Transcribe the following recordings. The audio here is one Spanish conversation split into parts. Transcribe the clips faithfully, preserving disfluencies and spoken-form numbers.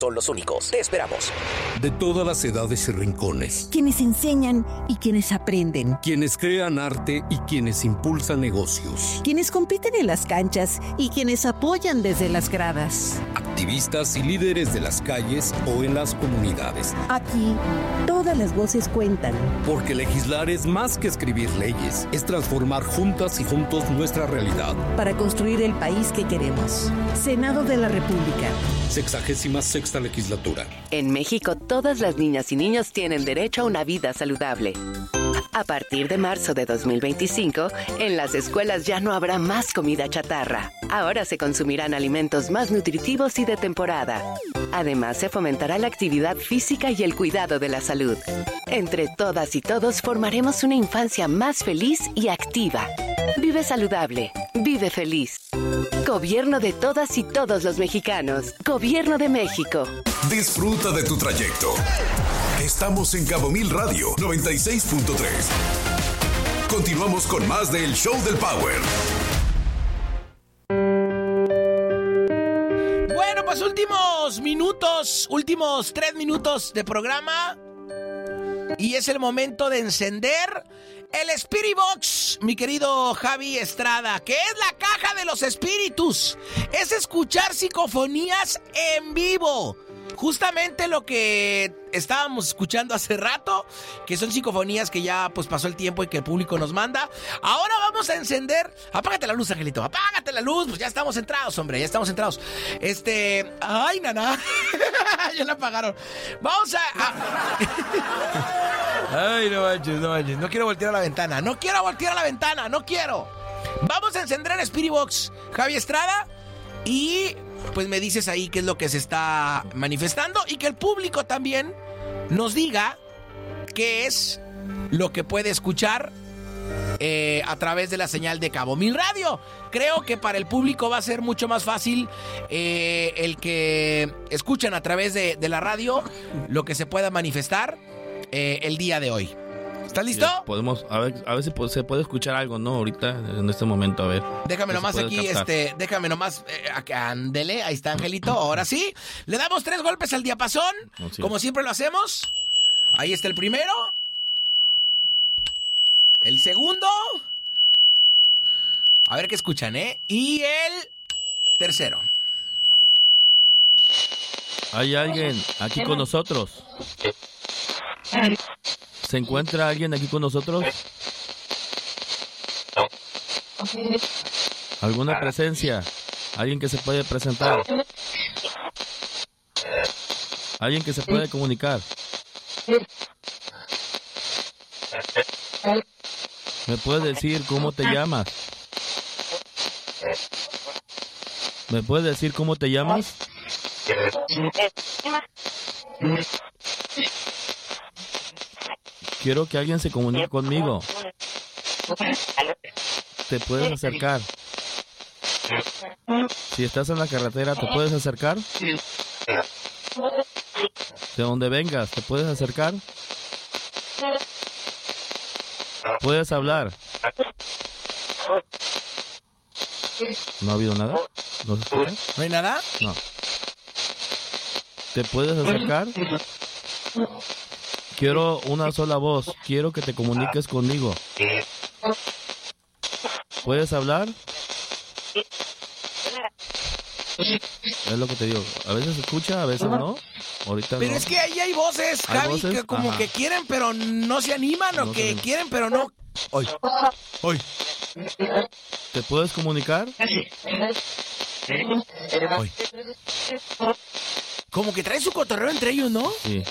son los únicos. Te esperamos. De todas las edades y rincones. Quienes enseñan y quienes aprenden. Quienes crean arte y quienes impulsan negocios. Quienes compiten en las canchas y quienes apoyan desde las gradas. Activistas y líderes de las calles o en las comunidades. Aquí, todas las voces cuentan. Porque legislar es más que escribir leyes. Es transformar juntas y juntos nuestra realidad. Para construir el país que queremos. Senado de la República. Sexagésima sexta legislatura. En México, todas las niñas y niños tienen derecho a una vida saludable. A partir de marzo de dos mil veinticinco, en las escuelas ya no habrá más comida chatarra. Ahora se consumirán alimentos más nutritivos y de temporada. Además, se fomentará la actividad física y el cuidado de la salud. Entre todas y todos formaremos una infancia más feliz y activa. Vive saludable, vive feliz. Gobierno de todas y todos los mexicanos. Gobierno de México. Disfruta de tu trayecto. Estamos en Cabo Mil Radio noventa y seis punto tres. Continuamos con más del Show del Power. Bueno, pues últimos minutos, últimos tres minutos de programa. Y es el momento de encender el Spirit Box, mi querido Javi Estrada, que es la caja de los espíritus. Es escuchar psicofonías en vivo. Justamente lo que estábamos escuchando hace rato, que son psicofonías que ya pues pasó el tiempo y que el público nos manda. Ahora vamos a encender. Apágate la luz, Angelito, apágate la luz. Pues ya estamos entrados, hombre, ya estamos entrados. Este, ay, nana. Ya la apagaron. Vamos a, a... Ay, no manches, no manches. No quiero voltear a la ventana, no quiero voltear a la ventana, no quiero. Vamos a encender el Spirit Box, Javi Estrada, y pues me dices ahí qué es lo que se está manifestando y que el público también nos diga qué es lo que puede escuchar eh, a través de la señal de Cabo Mil Radio. Creo que para el público va a ser mucho más fácil eh, el que escuchan a través de, de la radio lo que se pueda manifestar eh, el día de hoy. ¿Estás listo? Sí, podemos, a ver, a ver si se puede escuchar algo, ¿no? Ahorita, en este momento, a ver. Déjame nomás aquí, captar. este, déjame nomás, eh, ándele, ahí está Angelito, ahora sí. Le damos tres golpes al diapasón, oh, sí. Como siempre lo hacemos. Ahí está el primero. El segundo. A ver qué escuchan, ¿eh? Y el tercero. Hay alguien aquí con nosotros. ¿Se encuentra alguien aquí con nosotros? ¿Alguna presencia? ¿Alguien que se puede presentar? ¿Alguien que se puede comunicar? ¿Me puedes decir cómo te llamas? ¿Me puedes decir cómo te llamas? Quiero que alguien se comunique conmigo. ¿Te puedes acercar? Si estás en la carretera, ¿te puedes acercar? De donde vengas, ¿te puedes acercar? ¿Puedes hablar? ¿No ha habido nada? ¿No se escucha? ¿No hay nada? No. ¿Te puedes acercar? Quiero una sola voz. Quiero que te comuniques conmigo. ¿Puedes hablar? Es lo que te digo. A veces se escucha, a veces no. Ahorita pero no. es que ahí hay voces, ¿Hay Javi, voces? que como Ajá. que quieren, pero no se animan, o No que se- quieren, pero no. Hoy. Hoy. ¿Te puedes comunicar? Hoy. Como que traen su cotorreo entre ellos, ¿no? Sí.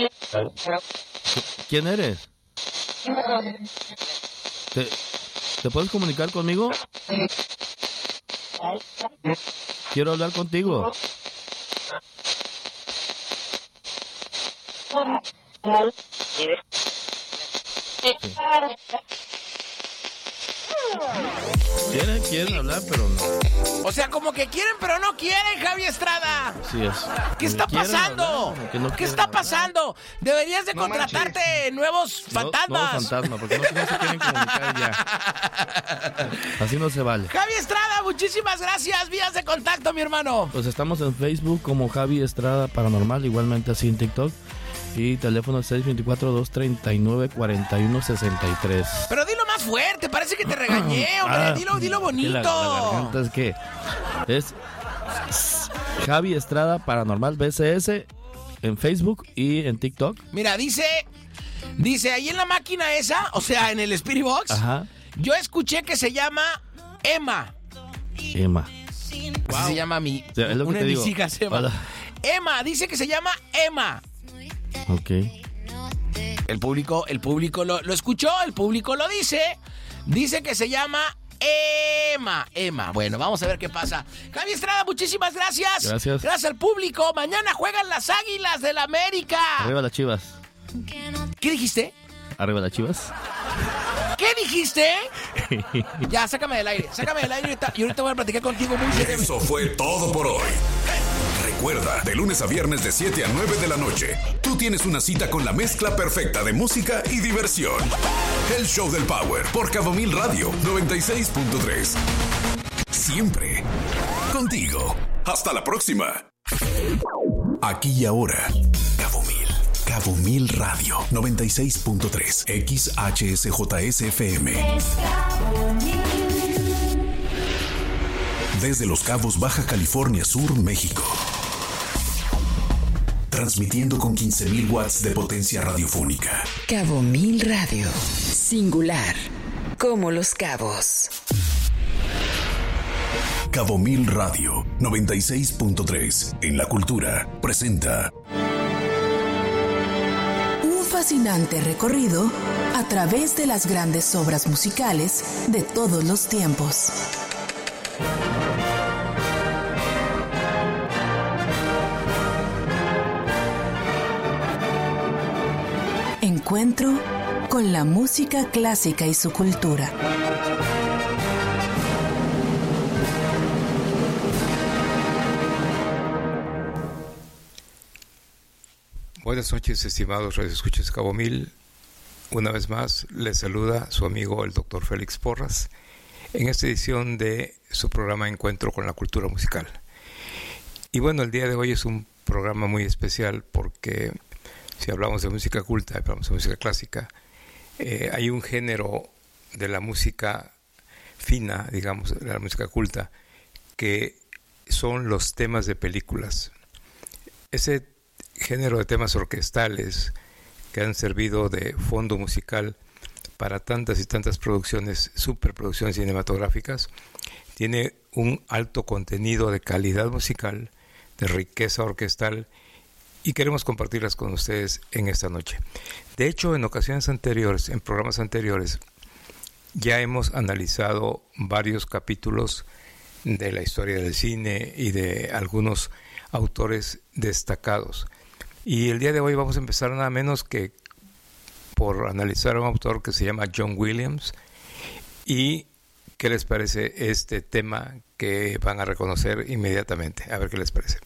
¿Quién eres? ¿Te, ¿Te puedes comunicar conmigo? Quiero hablar contigo. Sí. Quieren, quieren hablar, pero no. O sea, como que quieren, pero no quieren, Javi Estrada. Sí es. ¿Qué está Quieren pasando? hablar, que no ¿Qué quieren está hablar. pasando? Deberías de No contratarte nuevos No, fantasmas. No, fantasma, porque no, no se quieren comunicar ya. Así no se vale. Javi Estrada, muchísimas gracias. Vías de contacto, mi hermano. Pues estamos en Facebook como Javi Estrada Paranormal, igualmente así en TikTok. Y teléfono seis dos cuatro, dos tres nueve, cuatro uno seis tres. Pero dilo más fuerte, parece que te regañé, hombre. Ah, dilo, dilo que bonito. La, la garganta es que es Javi Estrada Paranormal B C S en Facebook y en TikTok. Mira, dice, dice ahí en la máquina esa, o sea, en el Spirit Box, Ajá. yo escuché que se llama Emma. Emma. Así se llama mi, O sea, es lo que una te de mis digo. hijas, Emma. Hola. Emma, dice que se llama Emma. Ok. El público, el público lo, lo escuchó, el público lo dice. Dice que se llama Emma. Emma. Bueno, vamos a ver qué pasa. Javi Estrada, muchísimas gracias. Gracias. Gracias al público. Mañana juegan las Águilas del América. Arriba las Chivas. ¿Qué dijiste? Arriba las Chivas. ¿Qué dijiste? Ya, sácame del aire. Sácame del aire ahorita, y ahorita voy a platicar contigo muy seriamente. Eso fue todo por hoy. Recuerda, de lunes a viernes de siete a nueve de la noche, tú tienes una cita con la mezcla perfecta de música y diversión. El Show del Power por Cabo Mil Radio noventa y seis punto tres. Siempre contigo. Hasta la próxima. Aquí y ahora, Cabo Mil. Cabo Mil Radio noventa y seis punto tres. X H S J S F M. Desde Los Cabos, Baja California Sur, México. Transmitiendo con quince mil watts de potencia radiofónica. Cabo Mil Radio. Singular. Como Los Cabos. Cabo Mil Radio noventa y seis punto tres. En la cultura presenta Un fascinante recorrido a través de las grandes obras musicales de todos los tiempos. Encuentro con la música clásica y su cultura. Buenas noches, estimados radioescuchas Cabo Mil. Una vez más les saluda su amigo el doctor Félix Porras en esta edición de su programa Encuentro con la Cultura Musical. Y bueno, el día de hoy es un programa muy especial porque si hablamos de música culta, hablamos de música clásica, eh, hay un género de la música fina, digamos, de la música culta, que son los temas de películas. Ese género de temas orquestales que han servido de fondo musical para tantas y tantas producciones, superproducciones cinematográficas, tiene un alto contenido de calidad musical, de riqueza orquestal, y queremos compartirlas con ustedes en esta noche. De hecho, en ocasiones anteriores, en programas anteriores, ya hemos analizado varios capítulos de la historia del cine y de algunos autores destacados. Y el día de hoy vamos a empezar nada menos que por analizar a un autor que se llama John Williams. ¿Y qué les parece este tema que van a reconocer inmediatamente? A ver qué les parece.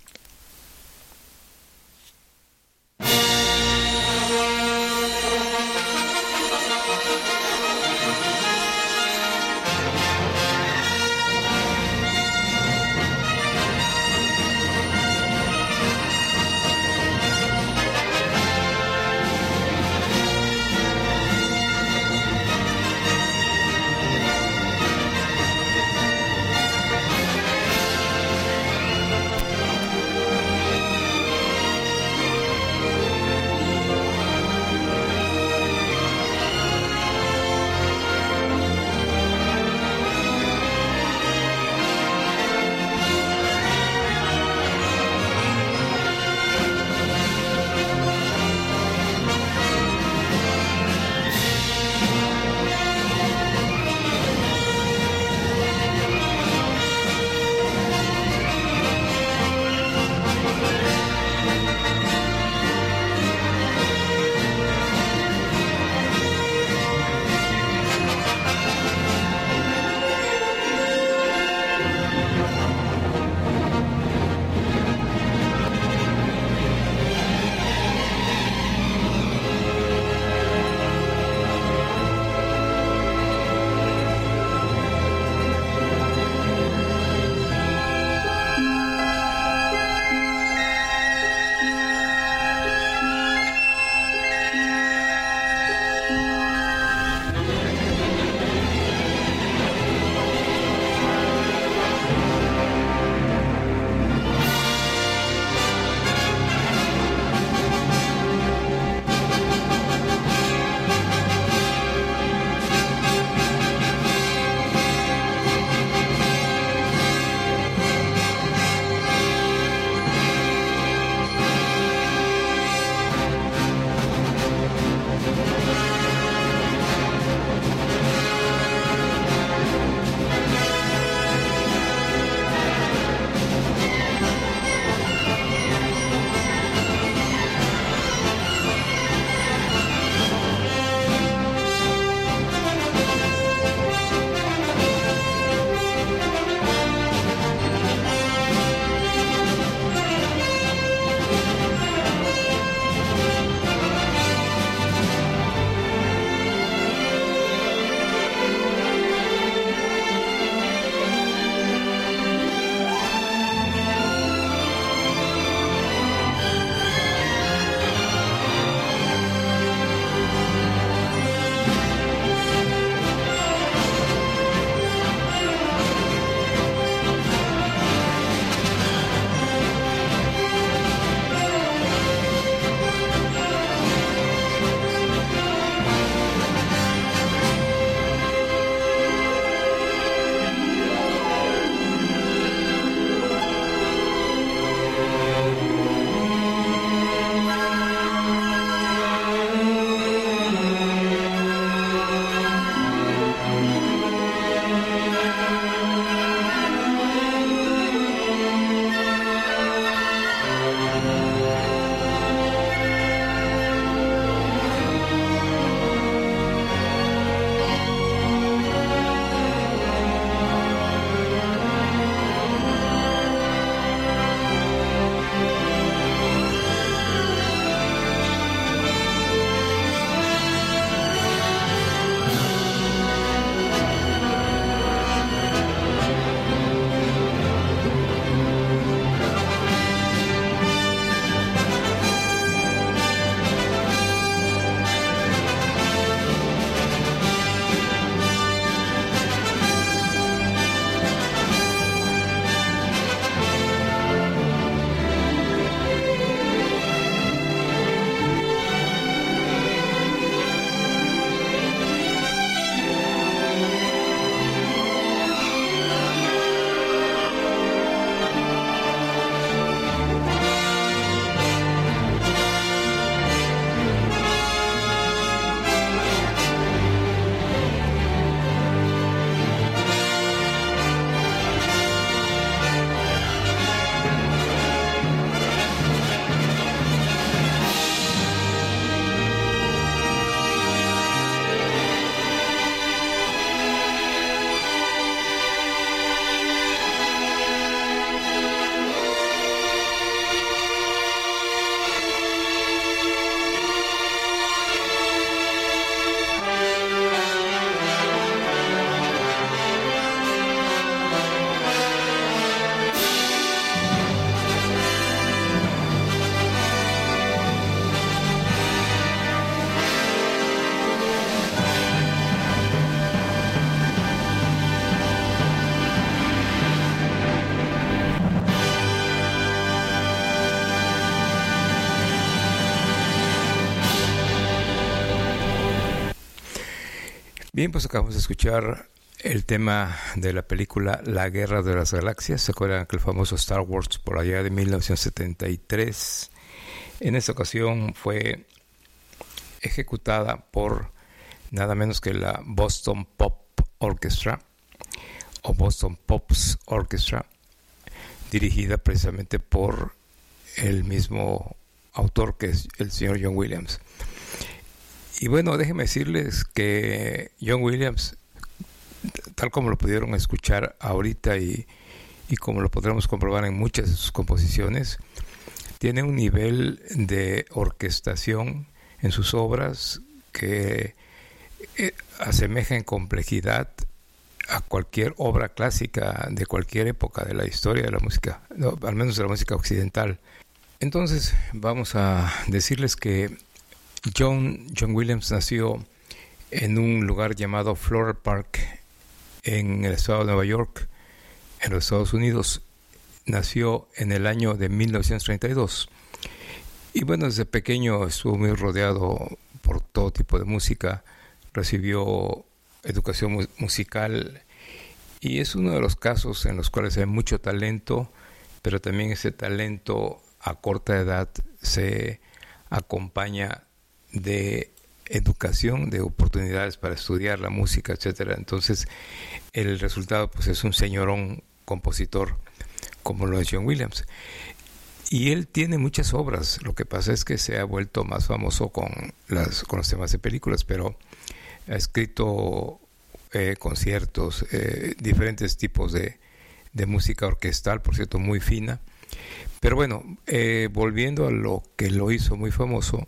Bien, pues acabamos de escuchar el tema de la película La Guerra de las Galaxias. ¿Se acuerdan que el famoso Star Wars por allá de mil novecientos setenta y tres? En esta ocasión fue ejecutada por nada menos que la Boston Pop Orchestra o Boston Pops Orchestra, dirigida precisamente por el mismo autor que es el señor John Williams. Y bueno, déjenme decirles que John Williams, tal como lo pudieron escuchar ahorita y, y como lo podremos comprobar en muchas de sus composiciones, tiene un nivel de orquestación en sus obras que eh, asemeja en complejidad a cualquier obra clásica de cualquier época de la historia de la música, no, al menos de la música occidental. Entonces vamos a decirles que John, John Williams nació en un lugar llamado Floral Park en el estado de Nueva York, en los Estados Unidos. Nació en el año de mil novecientos treinta y dos y bueno, desde pequeño estuvo muy rodeado por todo tipo de música, recibió educación mu- musical y es uno de los casos en los cuales hay mucho talento, pero también ese talento a corta edad se acompaña de educación, de oportunidades para estudiar la música, etcétera. Entonces el resultado pues es un señorón compositor como lo es John Williams, y él tiene muchas obras. Lo que pasa es que se ha vuelto más famoso con las con los temas de películas, pero ha escrito eh, conciertos, eh, diferentes tipos de, de música orquestal, por cierto, muy fina. Pero bueno, eh, volviendo a lo que lo hizo muy famoso,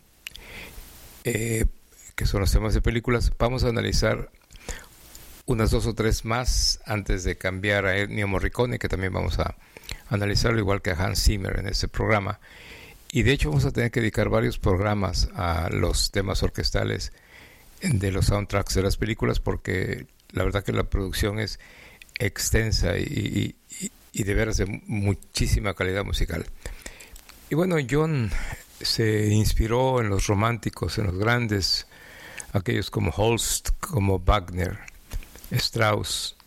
eh, que son los temas de películas, vamos a analizar unas dos o tres más antes de cambiar a Ennio Morricone, que también vamos a analizarlo, igual que a Hans Zimmer en este programa. Y de hecho vamos a tener que dedicar varios programas a los temas orquestales de los soundtracks de las películas, porque la verdad que la producción es extensa y, y, y de veras de muchísima calidad musical. Y bueno, John se inspiró en los románticos, en los grandes, aquellos como Holst, como Wagner, Strauss,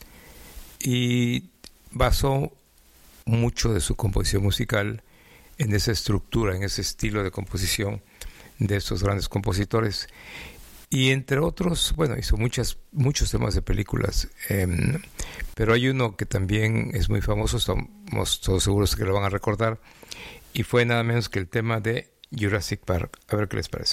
y basó mucho de su composición musical en esa estructura, en ese estilo de composición de estos grandes compositores. Y entre otros, bueno, hizo muchas, muchos temas de películas, eh, pero hay uno que también es muy famoso, estamos todos seguros que lo van a recordar, y fue nada menos que el tema de Jurassic Park. A ver qué les parece.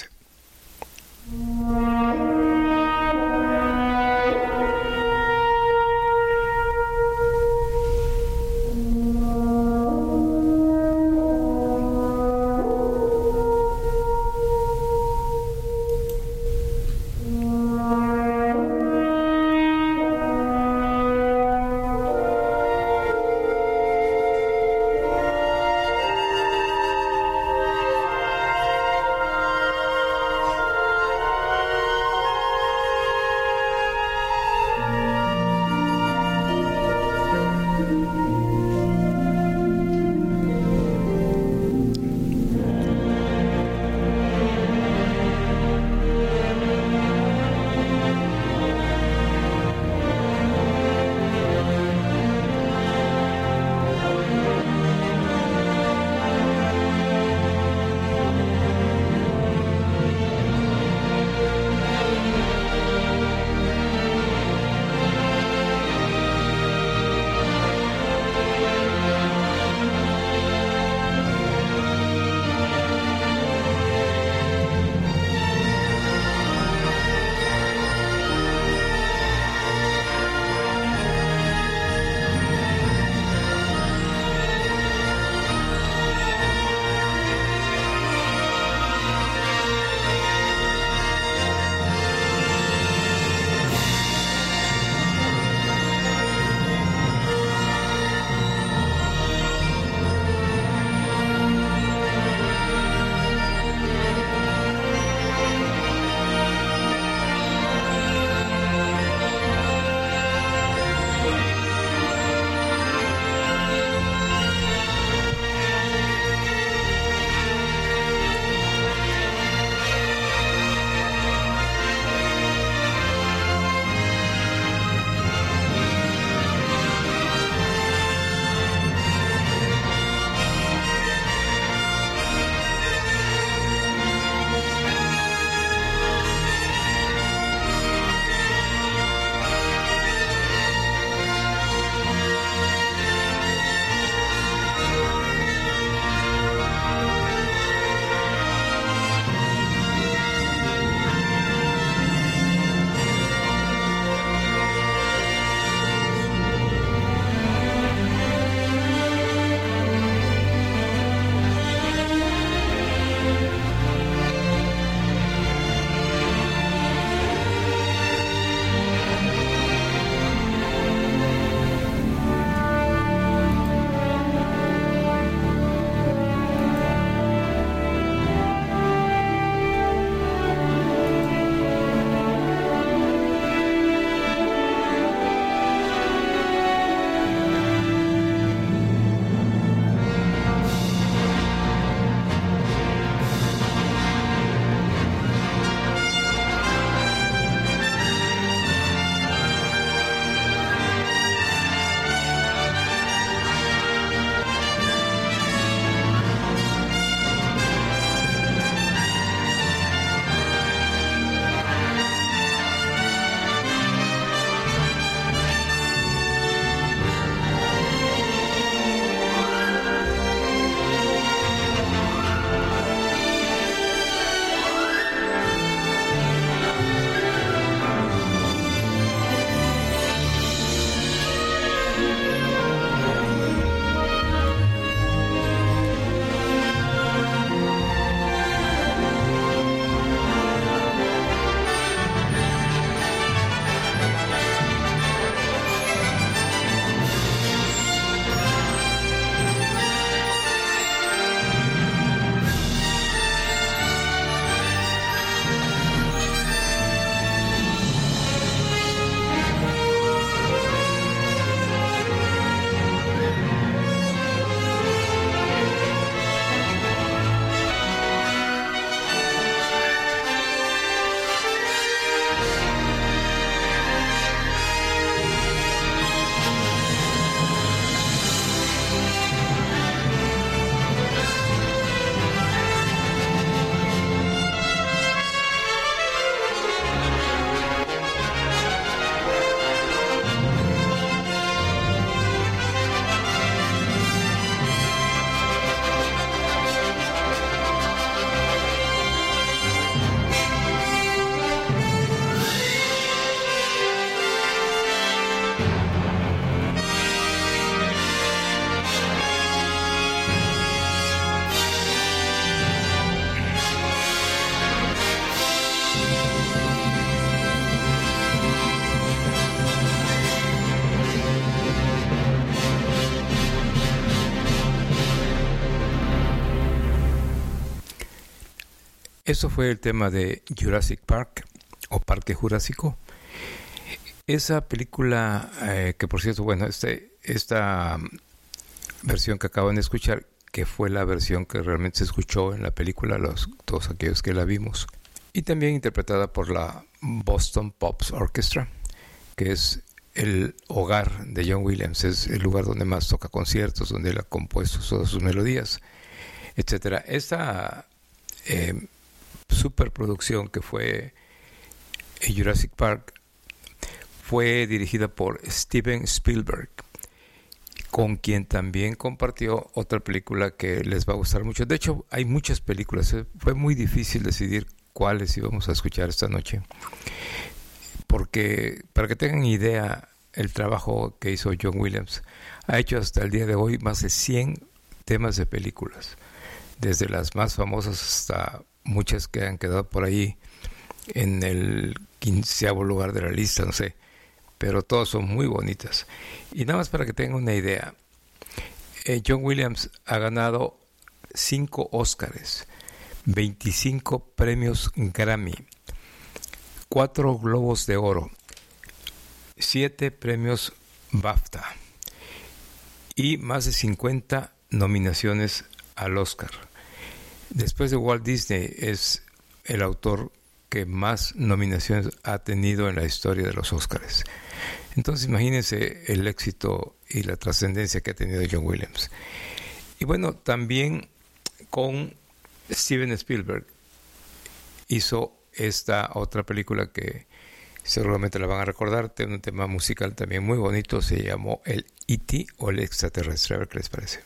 Eso fue el tema de Jurassic Park o Parque Jurásico. Esa película, eh, que por cierto, bueno, este, esta versión que acaban de escuchar, que fue la versión que realmente se escuchó en la película, los, todos aquellos que la vimos, y también interpretada por la Boston Pops Orchestra, que es el hogar de John Williams, es el lugar donde más toca conciertos, donde él ha compuesto todas sus melodías, etcétera. Esta eh, superproducción que fue Jurassic Park fue dirigida por Steven Spielberg, con quien también compartió otra película que les va a gustar mucho. De hecho, hay muchas películas. Fue muy difícil decidir cuáles íbamos a escuchar esta noche, porque para que tengan idea, el trabajo que hizo John Williams ha hecho hasta el día de hoy más de cien temas de películas, desde las más famosas hasta muchas que han quedado por ahí en el quinceavo lugar de la lista, no sé, pero todas son muy bonitas. Y nada más para que tengan una idea, eh, John Williams ha ganado cinco Óscares, veinticinco premios Grammy, cuatro Globos de Oro, siete premios BAFTA y más de cincuenta nominaciones al Oscar. Después de Walt Disney, es el autor que más nominaciones ha tenido en la historia de los Óscares. Entonces imagínense el éxito y la trascendencia que ha tenido John Williams. Y bueno, también con Steven Spielberg hizo esta otra película que seguramente la van a recordar, tiene un tema musical también muy bonito, se llamó el E T o el extraterrestre. A ver qué les parece.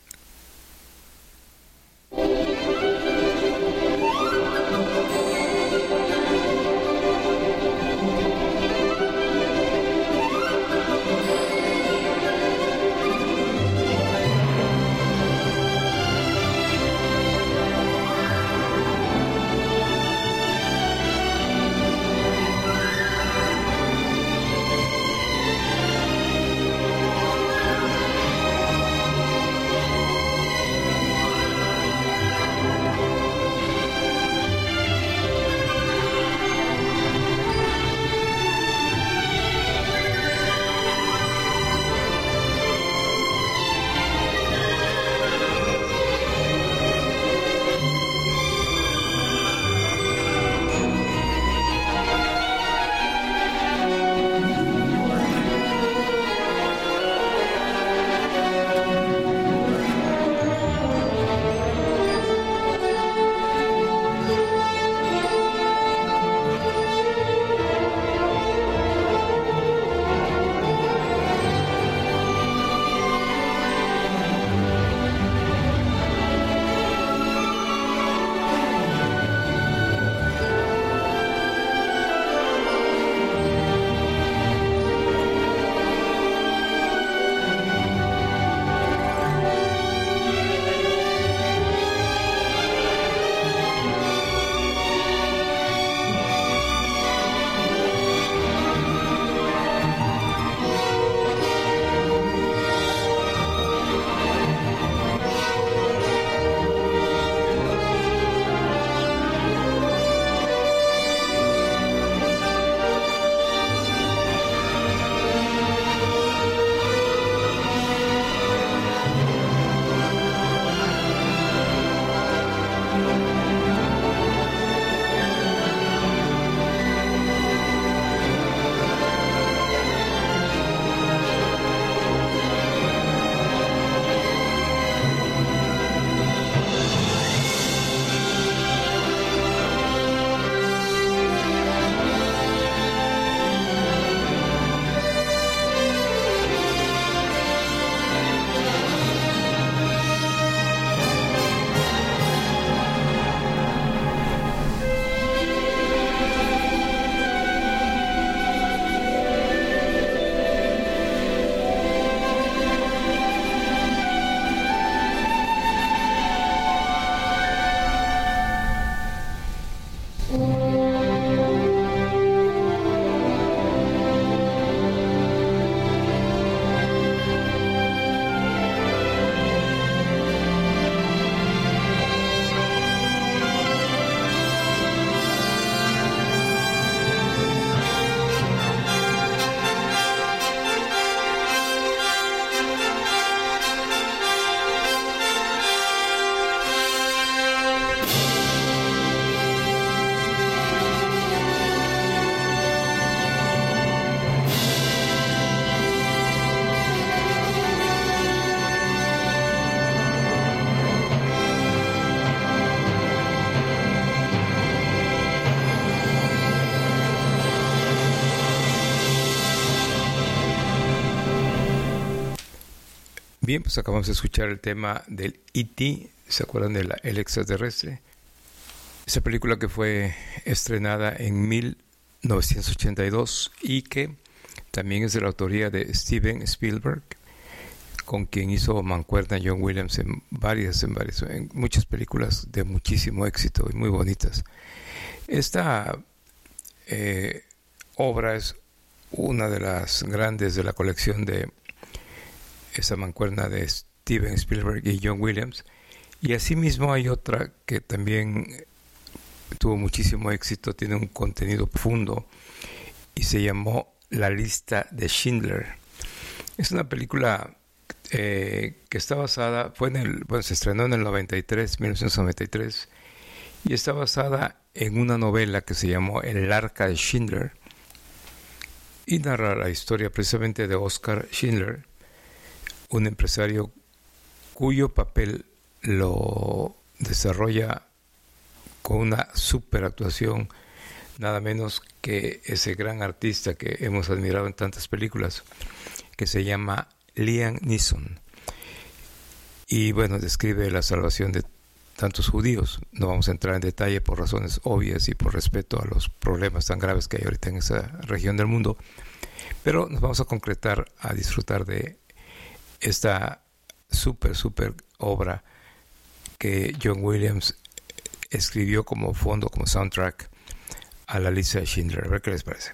Bien, pues acabamos de escuchar el tema del E T, ¿se acuerdan de la, el extraterrestre? Esa película que fue estrenada en mil novecientos ochenta y dos y que también es de la autoría de Steven Spielberg, con quien hizo mancuerna John Williams en varias, en varias, en muchas películas de muchísimo éxito y muy bonitas. Esta eh, obra es una de las grandes de la colección de esa mancuerna de Steven Spielberg y John Williams, y asimismo hay otra que también tuvo muchísimo éxito, tiene un contenido profundo y se llamó La lista de Schindler. Es una película eh, que está basada, fue en el, bueno, se estrenó en el noventa y tres, mil novecientos noventa y tres, y está basada en una novela que se llamó El arca de Schindler, y narra la historia precisamente de Oskar Schindler, un empresario cuyo papel lo desarrolla con una super actuación, nada menos que ese gran artista que hemos admirado en tantas películas, que se llama Liam Neeson. Y bueno, describe la salvación de tantos judíos. No vamos a entrar en detalle por razones obvias y por respeto a los problemas tan graves que hay ahorita en esa región del mundo, pero nos vamos a concretar a disfrutar de esta súper, súper obra que John Williams escribió como fondo, como soundtrack a la lista de Schindler. A ver qué les parece.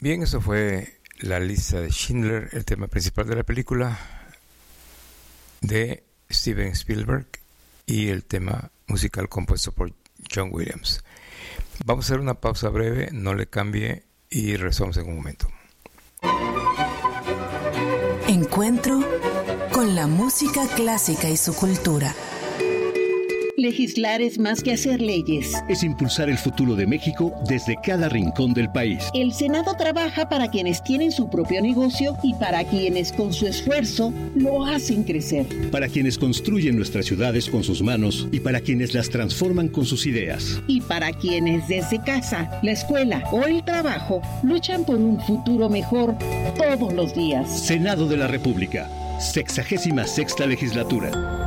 Bien, eso fue La lista de Schindler, el tema principal de la película de Steven Spielberg y el tema musical compuesto por John Williams. Vamos a hacer una pausa breve, no le cambie y regresamos en un momento. Encuentro con la música clásica y su cultura. Legislar es más que hacer leyes. Es impulsar el futuro de México desde cada rincón del país. El Senado trabaja para quienes tienen su propio negocio y para quienes con su esfuerzo lo hacen crecer. Para quienes construyen nuestras ciudades con sus manos y para quienes las transforman con sus ideas. Y para quienes desde casa, la escuela o el trabajo luchan por un futuro mejor todos los días. Senado de la República, sexagésima sexta legislatura.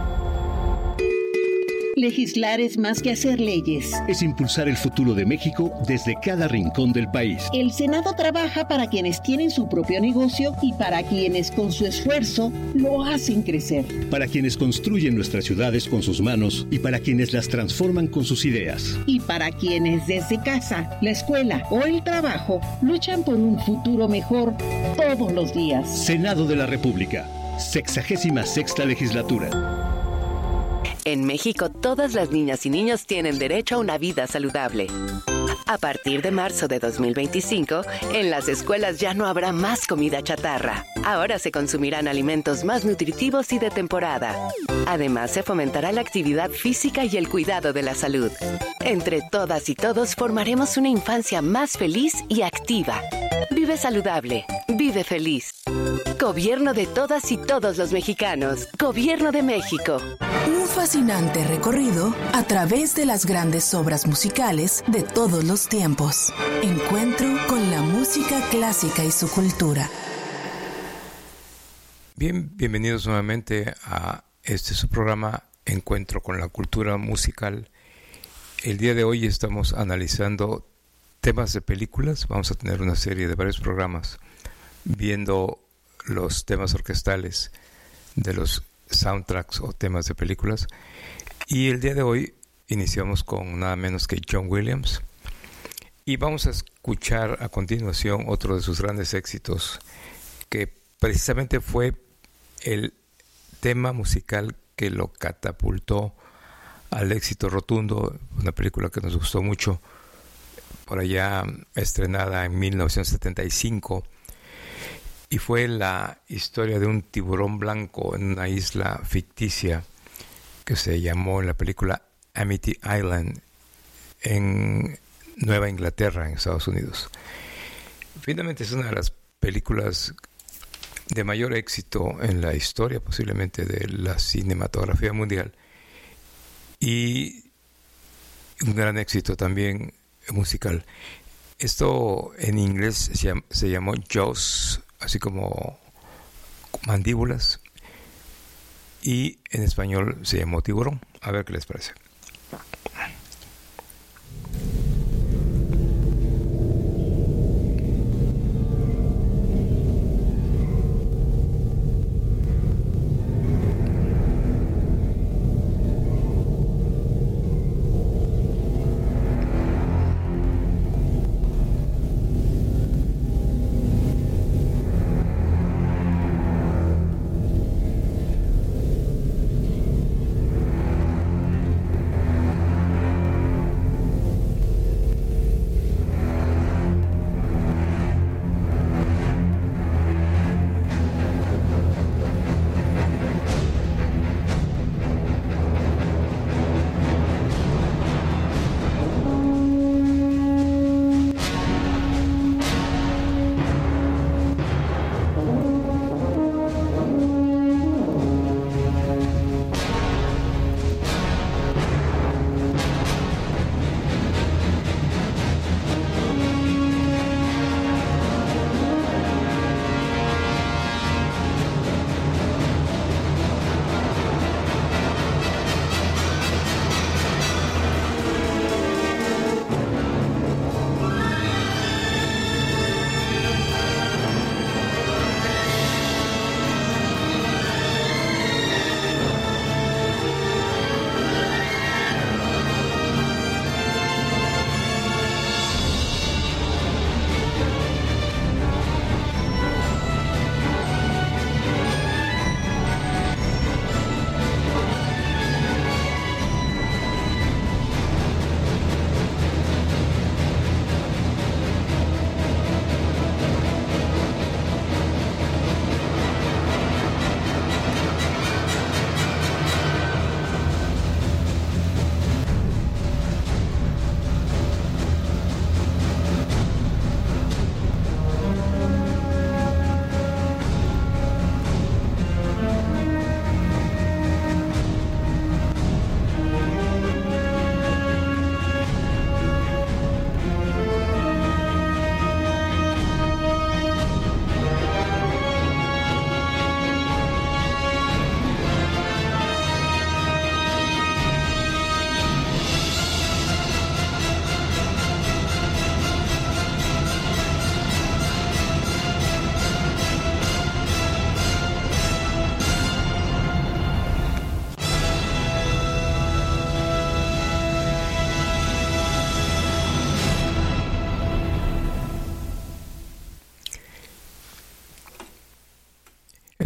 Legislar es más que hacer leyes. Es impulsar el futuro de México desde cada rincón del país. El Senado trabaja para quienes tienen su propio negocio y para quienes con su esfuerzo lo hacen crecer. Para quienes construyen nuestras ciudades con sus manos y para quienes las transforman con sus ideas. Y para quienes desde casa, la escuela o el trabajo luchan por un futuro mejor todos los días. Senado de la República, sexagésima sexta legislatura. En México, todas las niñas y niños tienen derecho a una vida saludable. A partir de marzo de dos mil veinticinco, en las escuelas ya no habrá más comida chatarra. Ahora se consumirán alimentos más nutritivos y de temporada. Además, se fomentará la actividad física y el cuidado de la salud. Entre todas y todos formaremos una infancia más feliz y activa. Vive saludable, vive feliz. Gobierno de todas y todos los mexicanos. Gobierno de México. Un fascinante recorrido a través de las grandes obras musicales de todos los tiempos. Encuentro con la música clásica y su cultura. Bien, bienvenidos nuevamente a este su programa Encuentro con la cultura musical. El día de hoy estamos analizando temas de películas. Vamos a tener una serie de varios programas viendo los temas orquestales de los soundtracks o temas de películas. Y el día de hoy iniciamos con nada menos que John Williams. Y vamos a escuchar a continuación otro de sus grandes éxitos, que precisamente fue el tema musical que lo catapultó al éxito rotundo. Una película que nos gustó mucho, por allá estrenada en mil novecientos setenta y cinco, y fue la historia de un tiburón blanco en una isla ficticia que se llamó en la película Amity Island en Nueva Inglaterra, en Estados Unidos. Finalmente es una de las películas de mayor éxito en la historia posiblemente de la cinematografía mundial, y un gran éxito también musical. Esto en inglés se, llam- se llamó Jaws, así como mandíbulas, y en español se llamó Tiburón. A ver qué les parece.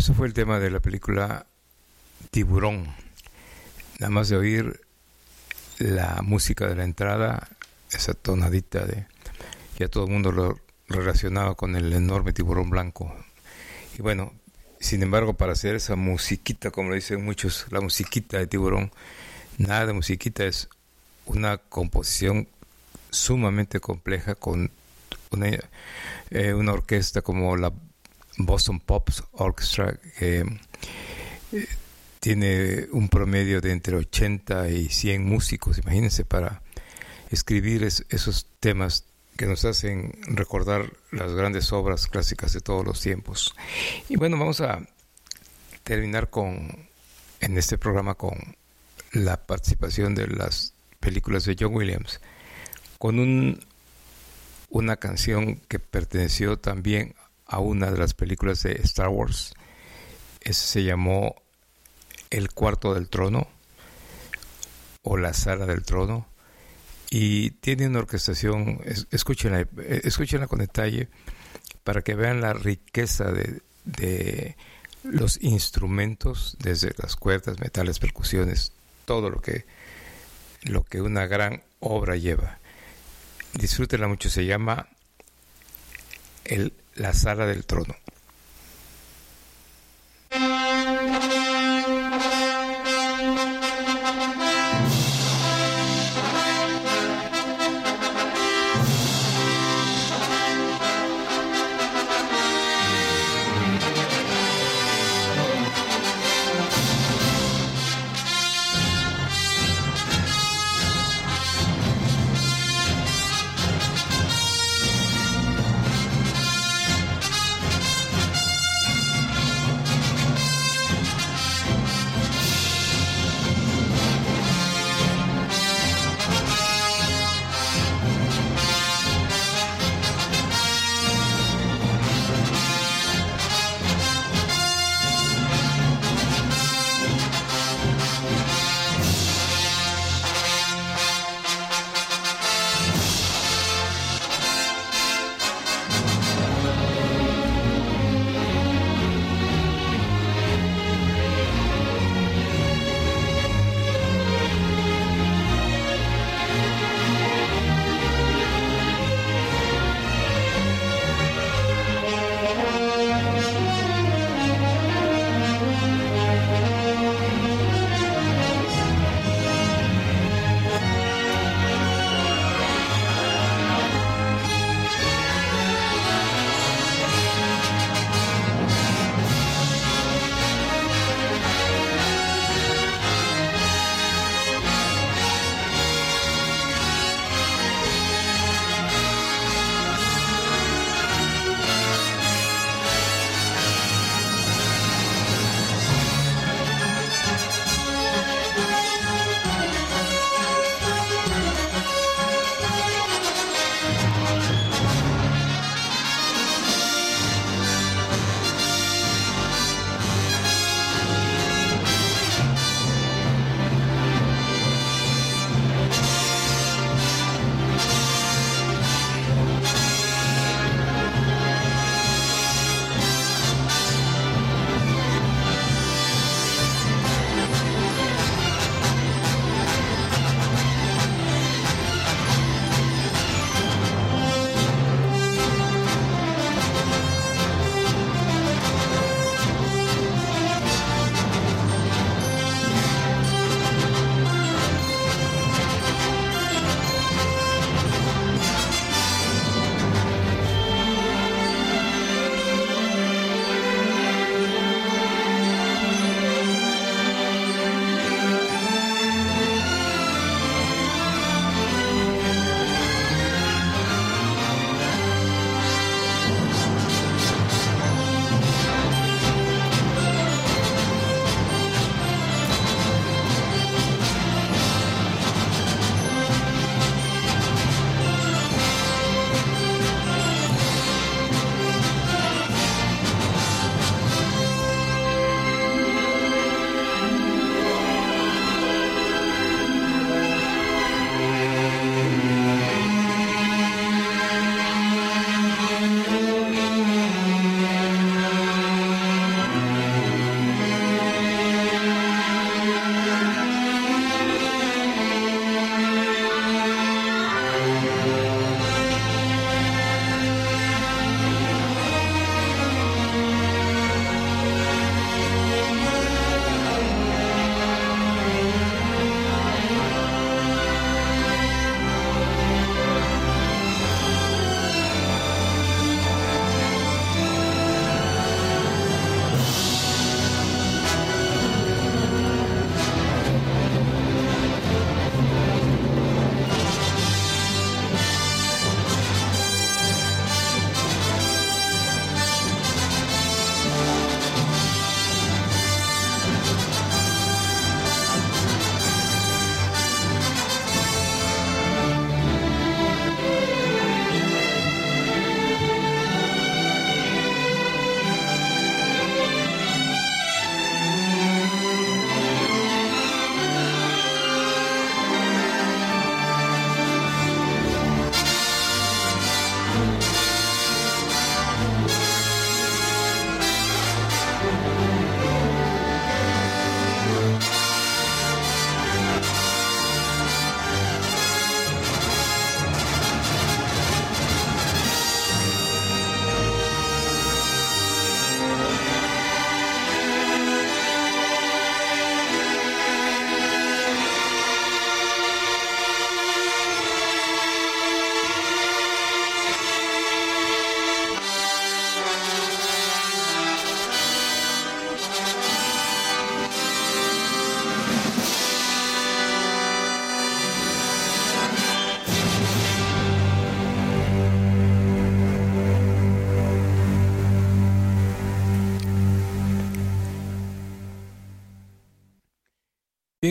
Eso fue el tema de la película Tiburón. Nada más de oír la música de la entrada, esa tonadita de... ya todo el mundo lo relacionaba con el enorme tiburón blanco. Y bueno, sin embargo, para hacer esa musiquita, como lo dicen muchos, la musiquita de Tiburón, nada de musiquita, es una composición sumamente compleja con una, eh, una orquesta como la Boston Pops Orchestra, que eh, tiene un promedio de entre ochenta y cien músicos, imagínense, para escribir es, esos temas que nos hacen recordar las grandes obras clásicas de todos los tiempos. Y bueno, vamos a terminar con en este programa con la participación de las películas de John Williams, con un, una canción que perteneció también a una de las películas de Star Wars. Ese se llamó El Cuarto del Trono o La Sala del Trono, y tiene una orquestación, escúchenla, escúchenla con detalle para que vean la riqueza de, de los instrumentos, desde las cuerdas, metales, percusiones, todo lo que, lo que una gran obra lleva. Disfrútenla mucho, se llama el, La Sala del Trono.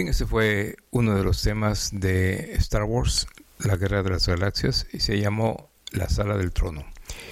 Bien, ese fue uno de los temas de Star Wars, La Guerra de las Galaxias, y se llamó La Sala del Trono.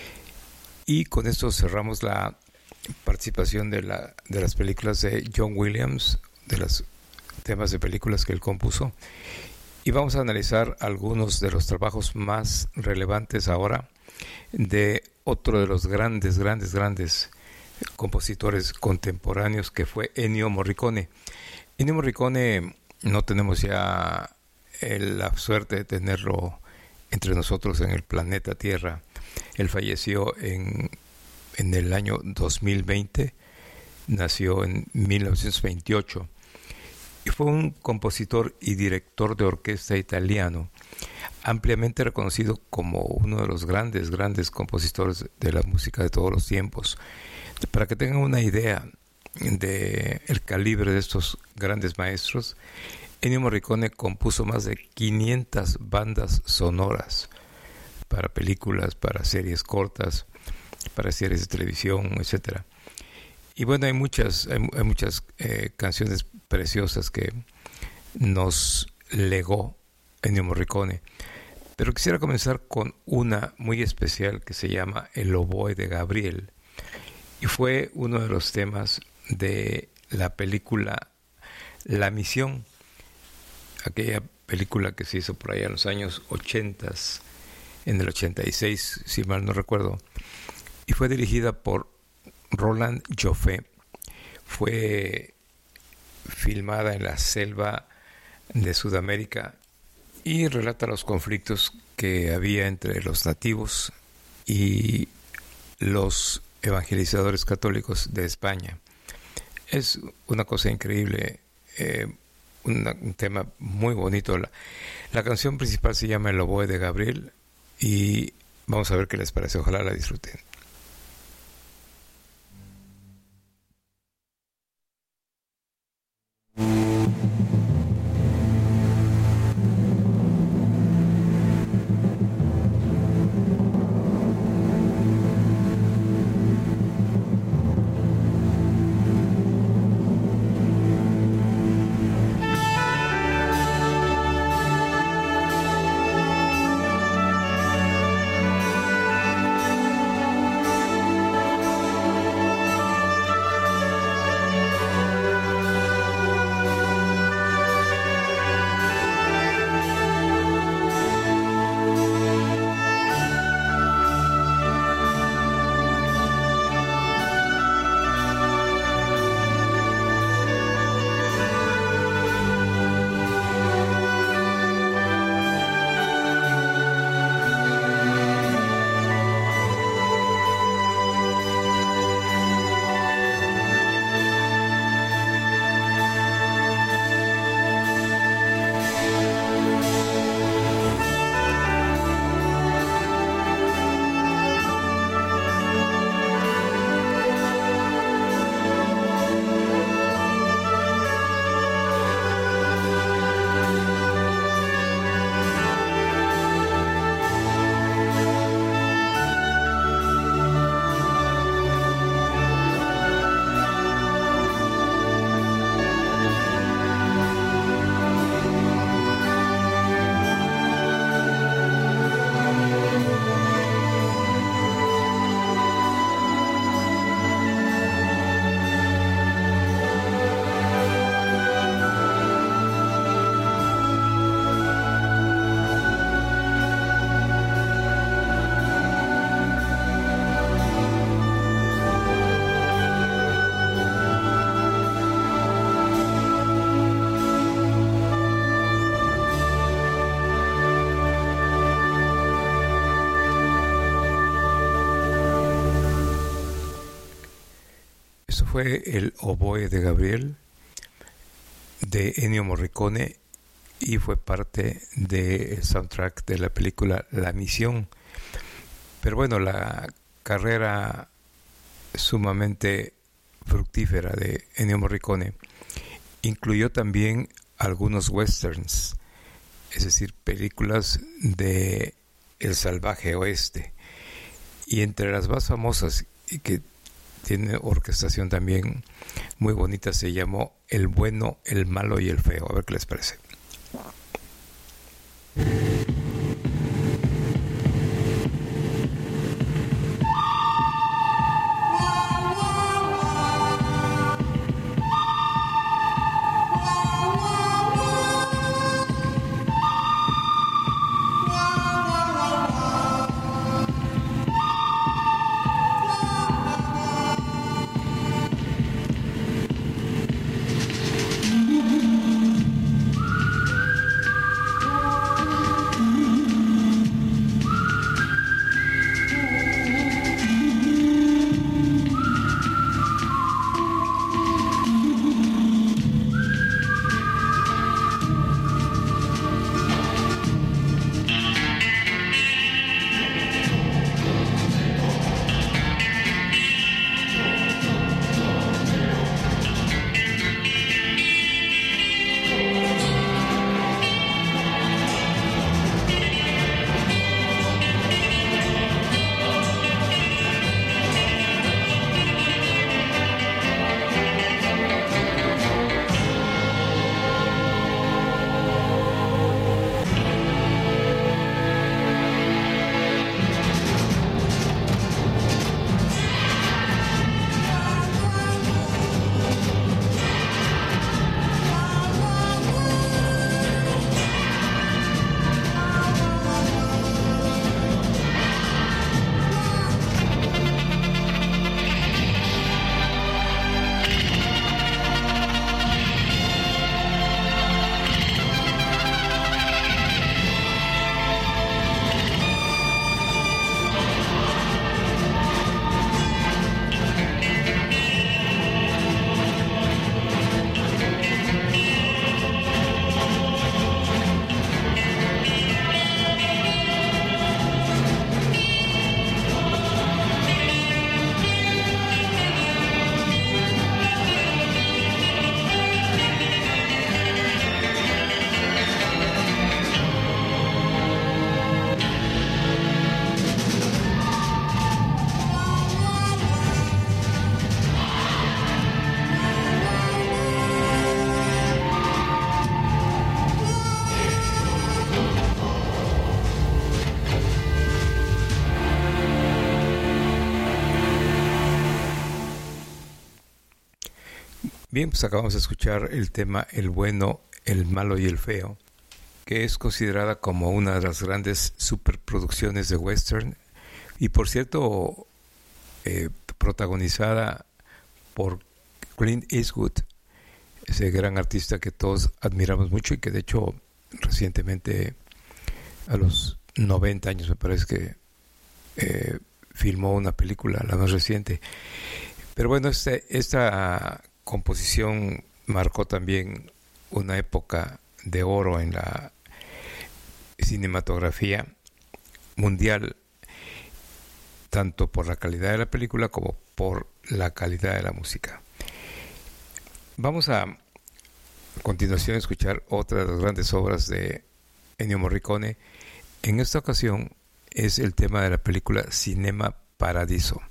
Y con esto cerramos la participación de, la, de las películas de John Williams, de los temas de películas que él compuso. Y vamos a analizar algunos de los trabajos más relevantes ahora de otro de los grandes, grandes, grandes compositores contemporáneos, que fue Ennio Morricone. Ennio Morricone no tenemos ya el, la suerte de tenerlo entre nosotros en el planeta Tierra. Él falleció en, en el año dos mil veinte, nació en mil novecientos veintiocho y fue un compositor y director de orquesta italiano, ampliamente reconocido como uno de los grandes, grandes compositores de la música de todos los tiempos. Para que tengan una idea de el calibre de estos grandes maestros, Ennio Morricone compuso más de quinientas bandas sonoras para películas, para series cortas, para series de televisión, etcétera. Y bueno, hay muchas, hay, hay muchas eh, canciones preciosas que nos legó Ennio Morricone. Pero quisiera comenzar con una muy especial que se llama El oboe de Gabriel. Y fue uno de los temas de la película La Misión, aquella película que se hizo por allá en los años ochenta, en el ochenta y seis, si mal no recuerdo, y fue dirigida por Roland Joffé. Fue filmada en la selva de Sudamérica y relata los conflictos que había entre los nativos y los evangelizadores católicos de España. Es una cosa increíble, eh, una, un tema muy bonito. La, la canción principal se llama El oboe de Gabriel y vamos a ver qué les parece. Ojalá la disfruten. Fue el oboe de Gabriel de Ennio Morricone y fue parte del soundtrack de la película La Misión. Pero bueno, la carrera sumamente fructífera de Ennio Morricone incluyó también algunos westerns, es decir, películas de el salvaje oeste. Y entre las más famosas y que tiene orquestación también muy bonita, se llamó El Bueno, el Malo y el Feo. A ver qué les parece. Bien, pues acabamos de escuchar el tema El Bueno, el Malo y el Feo, que es considerada como una de las grandes superproducciones de western y, por cierto, eh, protagonizada por Clint Eastwood, ese gran artista que todos admiramos mucho y que de hecho recientemente, a los noventa años me parece que eh, filmó una película, la más reciente. Pero bueno, este, esta composición marcó también una época de oro en la cinematografía mundial, tanto por la calidad de la película como por la calidad de la música. Vamos a, a continuación a escuchar otra de las grandes obras de Ennio Morricone. En esta ocasión es el tema de la película Cinema Paradiso.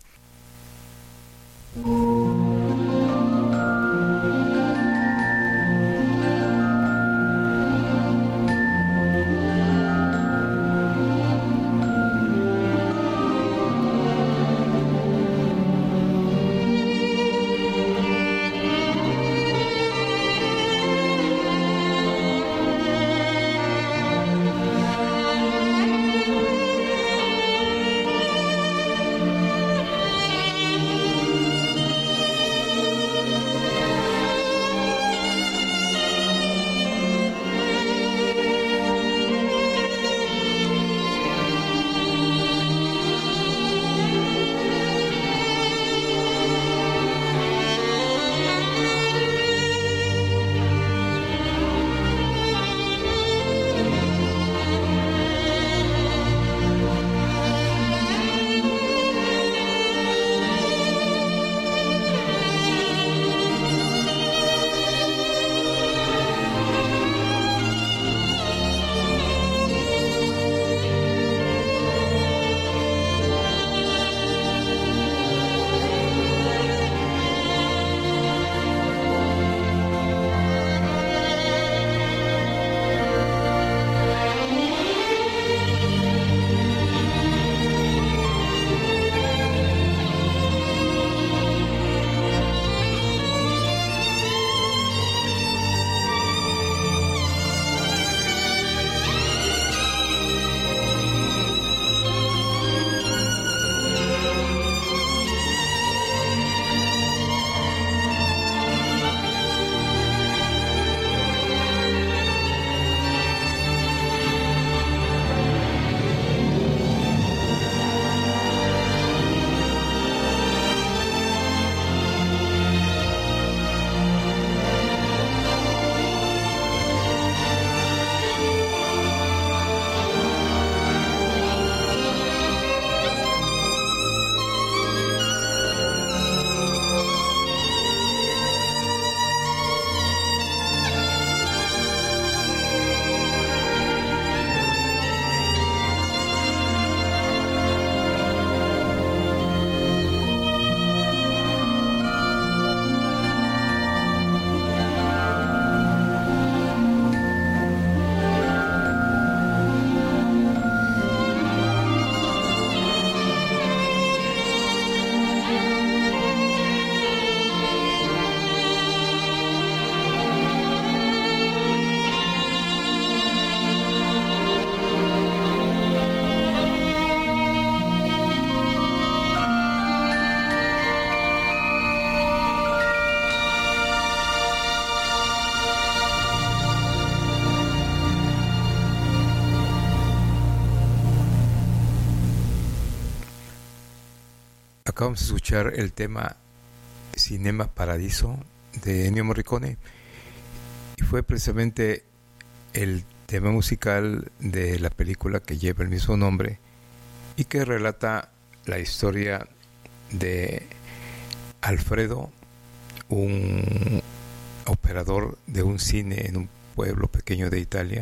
Acabamos de escuchar el tema Cinema Paradiso de Ennio Morricone, y fue precisamente el tema musical de la película que lleva el mismo nombre y que relata la historia de Alfredo, un operador de un cine en un pueblo pequeño de Italia,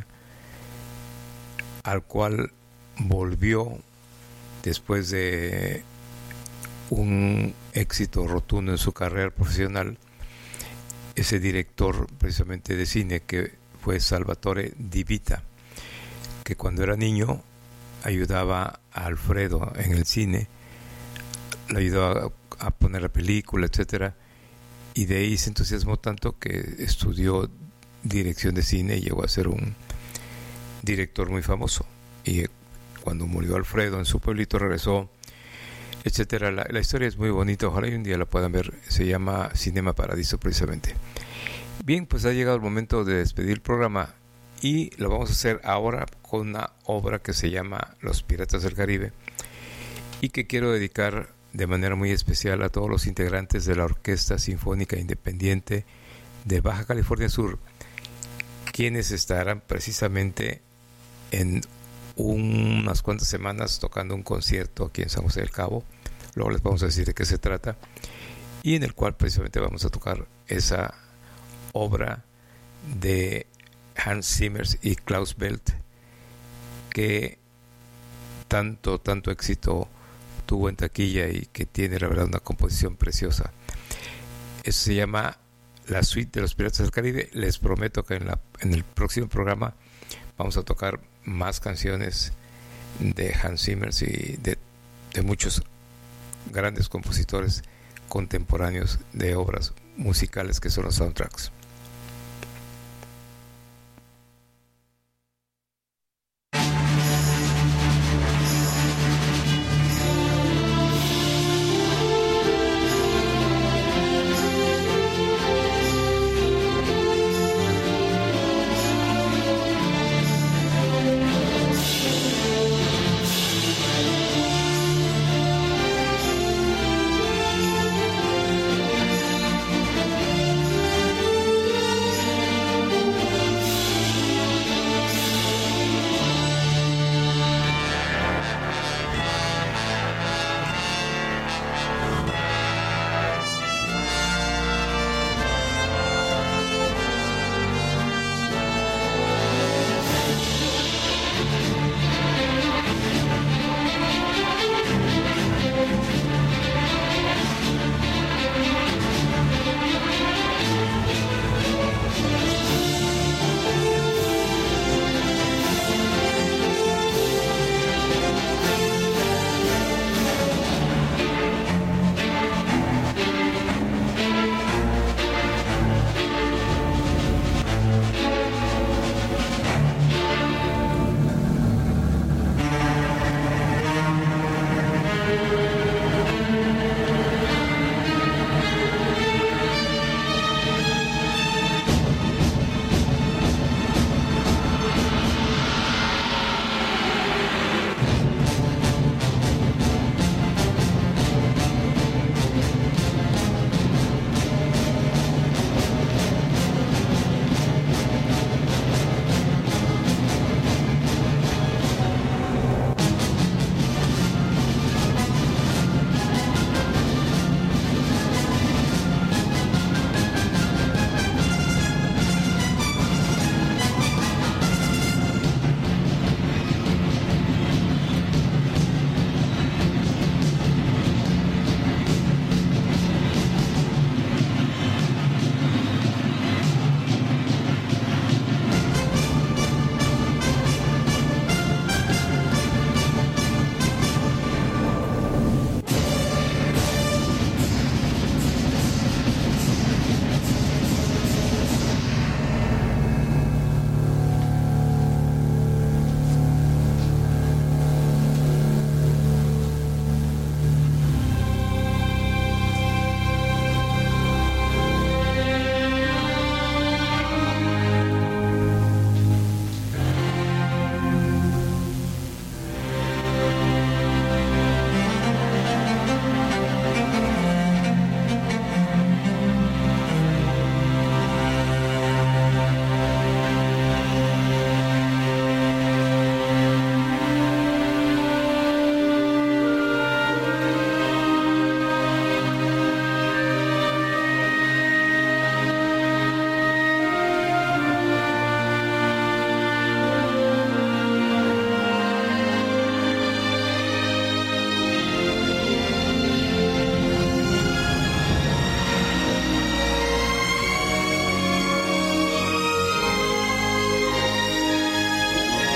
al cual volvió después de un éxito rotundo en su carrera profesional ese director precisamente de cine, que fue Salvatore Di Vita, que cuando era niño ayudaba a Alfredo en el cine, le ayudó a, a poner la película, etcétera, y de ahí se entusiasmó tanto que estudió dirección de cine y llegó a ser un director muy famoso. Y cuando murió Alfredo en su pueblito regresó, etcétera. La, la historia es muy bonita, ojalá y un día la puedan ver. Se llama Cinema Paradiso precisamente. Bien, pues ha llegado el momento de despedir el programa y lo vamos a hacer ahora con una obra que se llama Los Piratas del Caribe y que quiero dedicar de manera muy especial a todos los integrantes de la Orquesta Sinfónica Independiente de Baja California Sur, quienes estarán precisamente en unas cuantas semanas tocando un concierto aquí en San José del Cabo. Luego les vamos a decir de qué se trata, y en el cual precisamente vamos a tocar esa obra de Hans Zimmer y Klaus Belt, que tanto, tanto éxito tuvo en taquilla y que tiene la verdad una composición preciosa. Eso se llama La Suite de los Piratas del Caribe. Les prometo que en, la, en el próximo programa vamos a tocar más canciones de Hans Zimmer y de, de muchos grandes compositores contemporáneos de obras musicales que son los soundtracks.